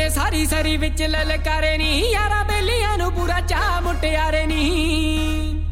सारी सरी विच ललकारे नी यारा बेलियां नू पूरा चा मुटियारे नी